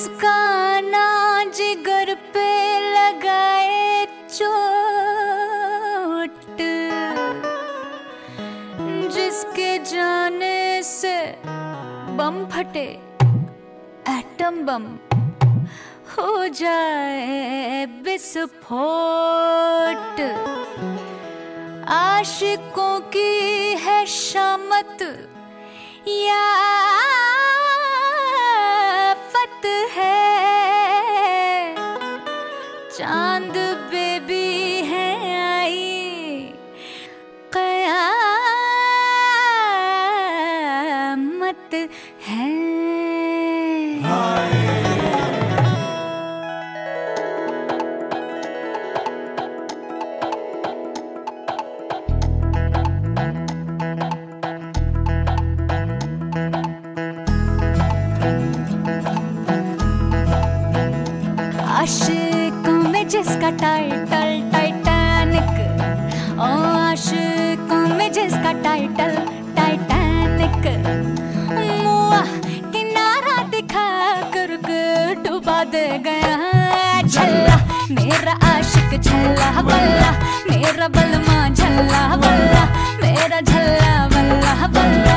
जिसका ना जिगर पे लगाए चोट, जिसके जाने से बम फटे, एटम बम हो जाए विस्फोट। आशिकों की है शामत या फत है, चांद बेबी है आई कयामत है। आशिकों में जिसका टाइटल टाइटैनिक, ओ आशिकों में जिसका टाइटल टाइटैनिक, मुआ किनारा दिखा कर डुबा दे गया। झल्ला मेरा आशिक झल्ला वल्ला, मेरा बलमा झल्ला वल्ला, मेरा झल्ला वल्ला वल्ला।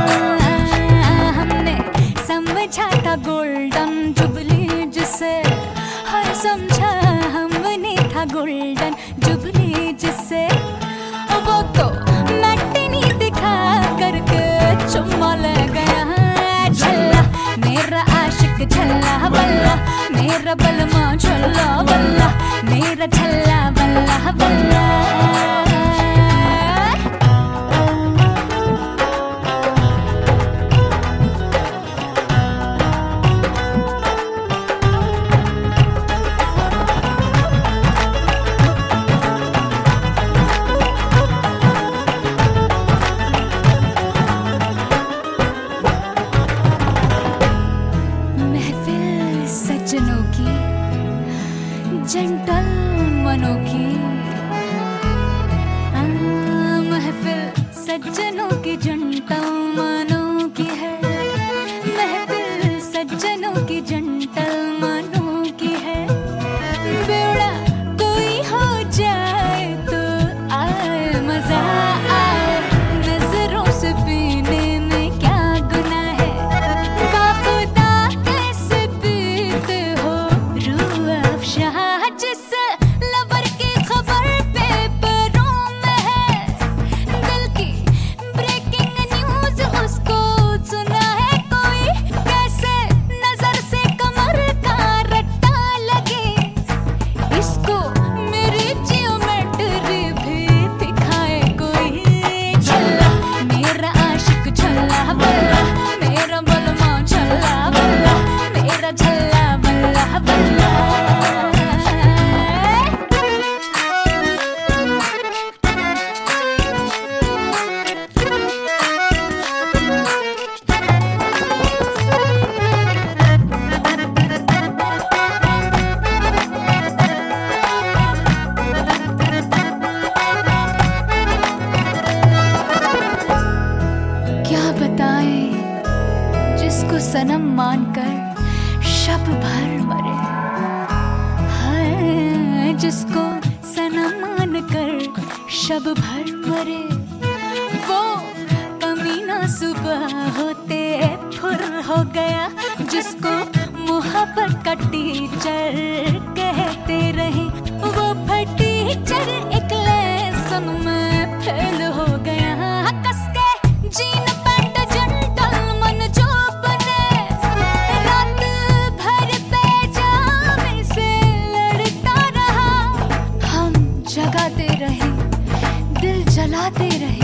हमने समझा था गोल्डन जुबली जिसे, हर समझा हमने था गोल्डन जुबली जिसे, वो तो मैटिनी दिखा करके चुम्मा ले गया। झल्ला मेरा आशिक झल्ला वल्ला, मेरा बलमा झल्ला वल्ला, मेरा झल्ला वल्ला वल्ला। सज्जनों की, जेंटलमनों की, महफिल सज्जनों की जेंटलमनों की है, महफिल सज्जनों की जेंटलमनों की है। बेड़ा कोई हो जाए तो आए मजा आए, नजरों से पीने में क्या गुनाह है, काफुदा कैसे पीते हो रूह अफ़शा, जिस लवर की खबर पेपरों में है, दिल की ब्रेकिंग न्यूज उसको सुना है कोई, कैसे नजर से कमर का रट्टा लगे, इसको मेरी जियोमेट्री भी दिखाए कोई। झल्ला मेरा आशिक झल्ला वल्ला, मेरा बलमा झल्ला वल्ला, मेरा झल्ला वल्ला वल्ला। क्या बताएं जिसको सनम मानकर शब भर मरे, हाय जिसको सनम मानकर शब भर मरे, वो कमीना सुबह होते फुर हो गया, जिसको मोहब्बत का टीचर कहते रहे, वो टीचर एक लेसन में फेल हो गया। कसके जीन पैंट जेंटलमैन जो बने, रात भर पैजामे से लड़ता रहा, हम जगाते रहे, दिल जलाते रहे,